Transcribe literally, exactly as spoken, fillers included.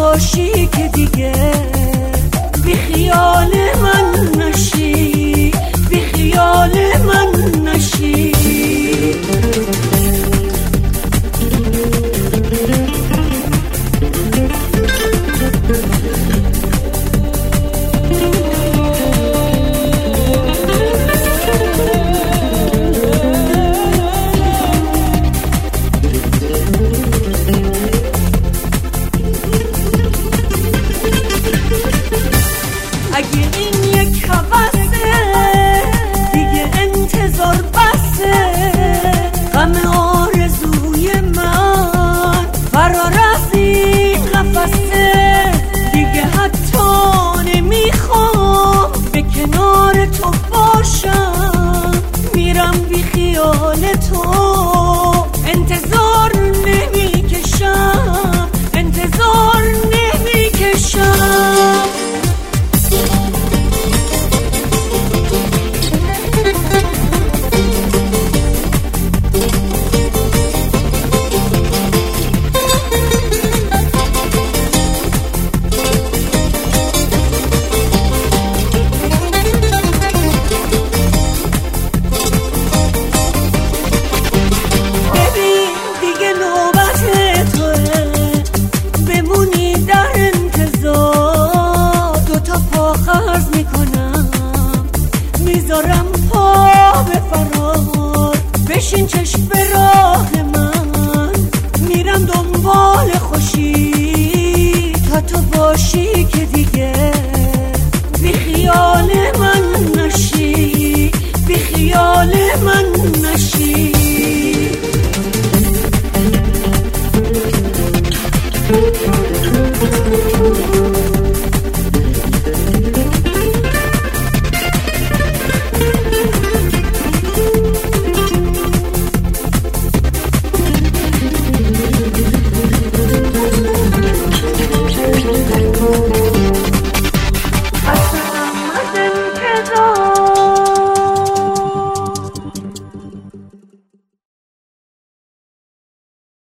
باشی که دیگه بی خیال من نشی، بی خیال من نشی. اگه این یک حوثه دیگه انتظار بسه، غم آرزوی من فرار از این قفسه. دیگه حتی نمیخوام به کنار تو باشم، میرم بی خیال تو، انتظار نمیکشم، انتظار نمیکشم. میذارم پا به فرار، بشین چشم به راه من، میرم دنبال خوشی تا تو باشی که دیگه بی خیال من نشی، بی خیال من نشی.